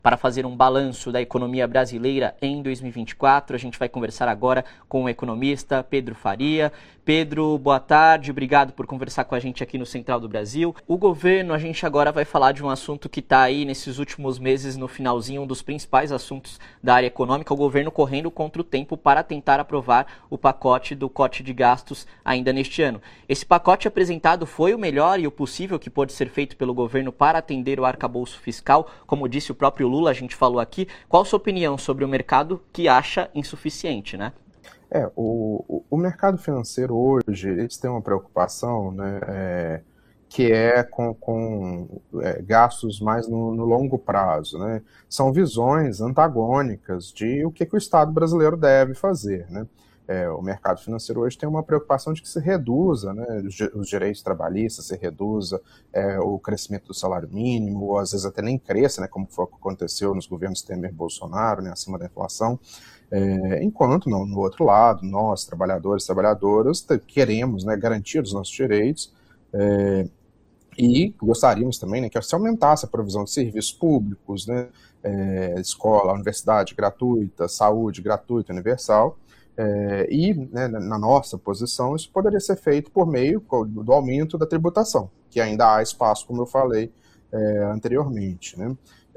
para fazer um balanço da economia brasileira em 2024. A gente vai conversar agora com o economista Pedro Faria. Pedro, boa tarde, obrigado por conversar com a gente aqui no Central do Brasil. O governo, a gente agora vai falar de um assunto que está aí nesses últimos meses, no finalzinho, um dos principais assuntos da área econômica, o governo correndo contra o tempo para tentar aprovar o pacote do corte de gastos ainda neste ano. Esse pacote apresentado foi o melhor e o possível que pode ser feito pelo governo para atender o arcabouço fiscal, como disse o próprio Lula, a gente falou aqui. Qual a sua opinião sobre o mercado que acha insuficiente, né? O mercado financeiro hoje, eles têm uma preocupação, né, que é com gastos mais no longo prazo, né? São visões antagônicas de o que o Estado brasileiro deve fazer, né? O mercado financeiro hoje tem uma preocupação de que se reduza, né, os direitos trabalhistas, se reduza o crescimento do salário mínimo, ou às vezes até nem cresça, né, como foi o que aconteceu nos governos Temer e Bolsonaro, né, acima da inflação. Enquanto, no outro lado, nós, trabalhadores e trabalhadoras, queremos, né, garantir os nossos direitos, e gostaríamos também, né, que se aumentasse a provisão de serviços públicos, né, escola, universidade gratuita, saúde gratuita, universal, né, na nossa posição, isso poderia ser feito por meio do aumento da tributação, que ainda há espaço, como eu falei anteriormente, né?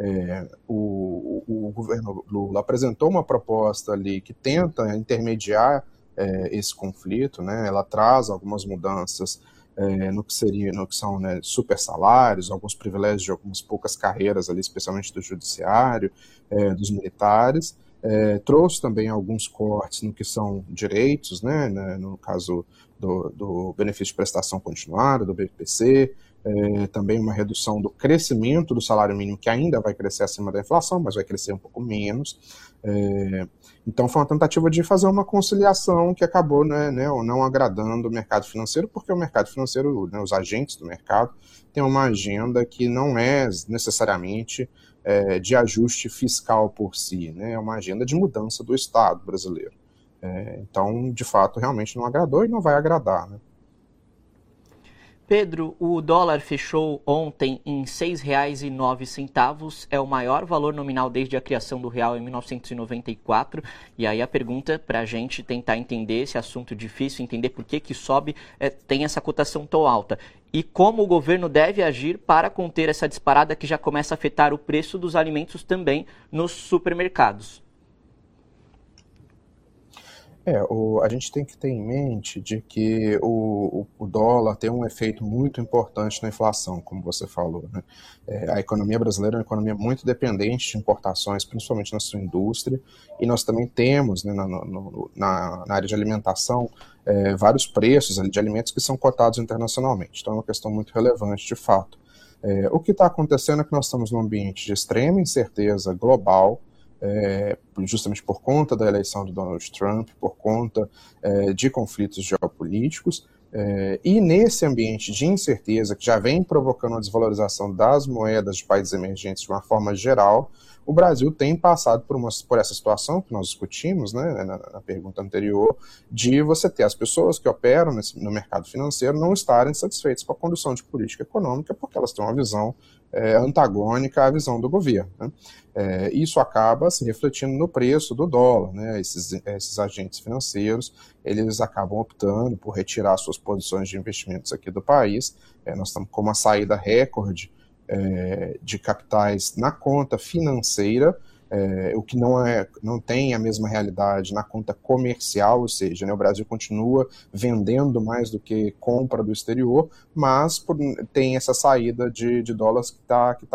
O governo Lula apresentou uma proposta ali que tenta intermediar esse conflito, né? Ela traz algumas mudanças no que são, né, super salários, alguns privilégios de algumas poucas carreiras ali, especialmente do judiciário, dos militares. Trouxe também alguns cortes no que são direitos, né, no caso do benefício de prestação continuada, do BPC, também uma redução do crescimento do salário mínimo, que ainda vai crescer acima da inflação, mas vai crescer um pouco menos. Então foi uma tentativa de fazer uma conciliação que acabou, né, não agradando o mercado financeiro, porque o mercado financeiro, né, os agentes do mercado, têm uma agenda que não é necessariamente de ajuste fiscal por si, né? É uma agenda de mudança do Estado brasileiro. Então, de fato, realmente não agradou e não vai agradar, né? Pedro, o dólar fechou ontem em R$ 6,09, é o maior valor nominal desde a criação do real em 1994. E aí a pergunta para a gente tentar entender esse assunto difícil, entender por que sobe, tem essa cotação tão alta. E como o governo deve agir para conter essa disparada que já começa a afetar o preço dos alimentos também nos supermercados. A gente tem que ter em mente de que o dólar tem um efeito muito importante na inflação, como você falou, né? A economia brasileira é uma economia muito dependente de importações, principalmente na sua indústria, e nós também temos, né, na área de alimentação, vários preços de alimentos que são cotados internacionalmente. Então é uma questão muito relevante, de fato. O que está acontecendo é que nós estamos num ambiente de extrema incerteza global, justamente por conta da eleição do Donald Trump, por conta de conflitos geopolíticos, e nesse ambiente de incerteza que já vem provocando a desvalorização das moedas de países emergentes de uma forma geral, o Brasil tem passado por essa situação que nós discutimos, né, na pergunta anterior, de você ter as pessoas que operam no mercado financeiro não estarem satisfeitas com a condução de política econômica porque elas têm uma visão antagônica à visão do governo, né? Isso acaba se refletindo no preço do dólar, né? Esses agentes financeiros, eles acabam optando por retirar suas posições de investimentos aqui do país. Nós estamos com uma saída recorde de capitais na conta financeira, o que não tem a mesma realidade na conta comercial, ou seja, né, o Brasil continua vendendo mais do que compra do exterior, mas tem essa saída de dólares que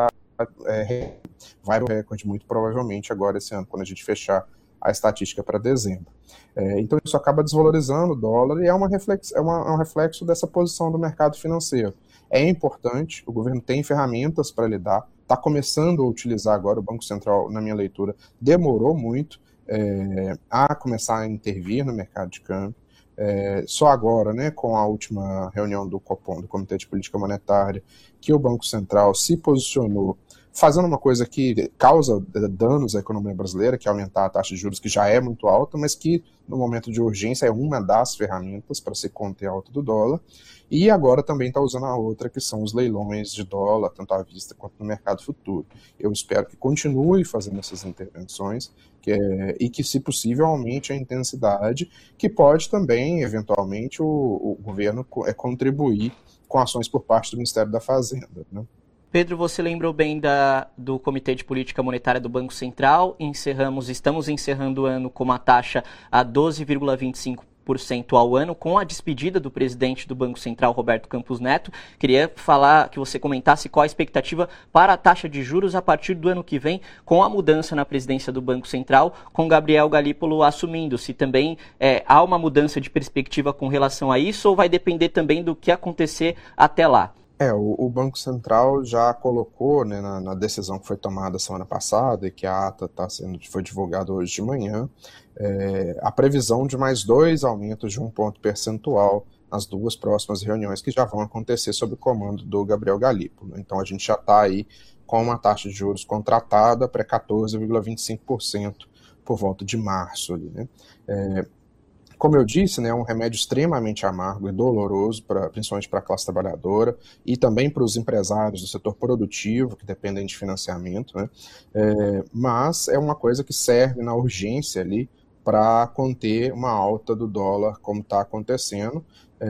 vai para o recorde muito provavelmente agora esse ano, quando a gente fechar a estatística para dezembro. Então isso acaba desvalorizando o dólar e é um reflexo dessa posição do mercado financeiro. É importante, o governo tem ferramentas para lidar, está começando a utilizar agora, o Banco Central, na minha leitura, demorou muito a começar a intervir no mercado de câmbio. Só agora, né, com a última reunião do Copom, do Comitê de Política Monetária, que o Banco Central se posicionou fazendo uma coisa que causa danos à economia brasileira, que é aumentar a taxa de juros, que já é muito alta, mas que no momento de urgência é uma das ferramentas para se conter a alta do dólar. E agora também está usando a outra, que são os leilões de dólar, tanto à vista quanto no mercado futuro. Eu espero que continue fazendo essas intervenções e que, se possível, aumente a intensidade, que pode também, eventualmente, o governo contribuir com ações por parte do Ministério da Fazenda, né? Pedro, você lembrou bem do Comitê de Política Monetária do Banco Central. Estamos encerrando o ano com uma taxa a 12,25% ao ano, com a despedida do presidente do Banco Central, Roberto Campos Neto. Queria que você comentasse qual a expectativa para a taxa de juros a partir do ano que vem, com a mudança na presidência do Banco Central, com Gabriel Galípolo assumindo. Se também há uma mudança de perspectiva com relação a isso, ou vai depender também do que acontecer até lá? O Banco Central já colocou, né, na decisão que foi tomada semana passada e que a ata foi divulgada hoje de manhã, a previsão de mais 2 aumentos de 1 ponto percentual nas 2 próximas reuniões que já vão acontecer sob o comando do Gabriel Galípolo. Então a gente já está aí com uma taxa de juros contratada para 14,25% por volta de março ali, né? Como eu disse, né, é um remédio extremamente amargo e doloroso, principalmente para a classe trabalhadora e também para os empresários do setor produtivo, que dependem de financiamento, né? Mas é uma coisa que serve na urgência ali para conter uma alta do dólar, como está acontecendo.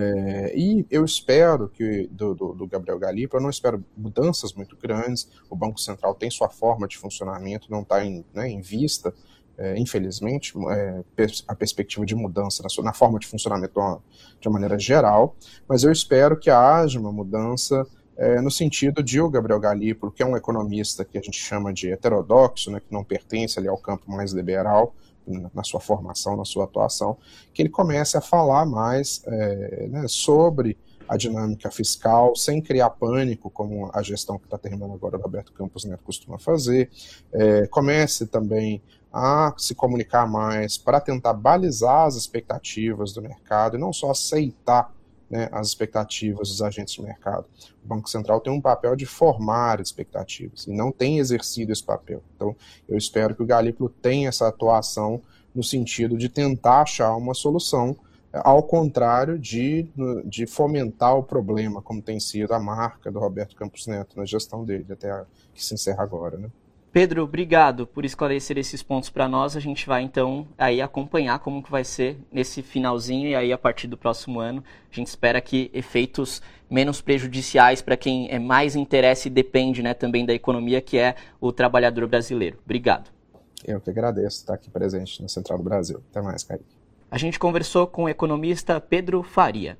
E eu espero que do Gabriel Galípolo, eu não espero mudanças muito grandes. O Banco Central tem sua forma de funcionamento, não está em vista, infelizmente, a perspectiva de mudança na forma de funcionamento de uma maneira geral, mas eu espero que haja uma mudança no sentido de o Gabriel Galípolo, que é um economista que a gente chama de heterodoxo, né, que não pertence ali ao campo mais liberal, na sua formação, na sua atuação, que ele comece a falar mais né, sobre a dinâmica fiscal, sem criar pânico, como a gestão que está terminando agora do Roberto Campos Neto costuma fazer, comece também a se comunicar mais para tentar balizar as expectativas do mercado e não só aceitar, né, as expectativas dos agentes de mercado. O Banco Central tem um papel de formar expectativas e não tem exercido esse papel. Então, eu espero que o Galípolo tenha essa atuação no sentido de tentar achar uma solução, ao contrário de fomentar o problema, como tem sido a marca do Roberto Campos Neto na gestão dele, até que se encerra agora, né? Pedro, obrigado por esclarecer esses pontos para nós. A gente vai, então, aí acompanhar como que vai ser nesse finalzinho e aí, a partir do próximo ano, a gente espera que efeitos menos prejudiciais para quem mais interessa e depende, né, também da economia, que é o trabalhador brasileiro. Obrigado. Eu que agradeço estar aqui presente na Central do Brasil. Até mais, Kaique. A gente conversou com o economista Pedro Faria.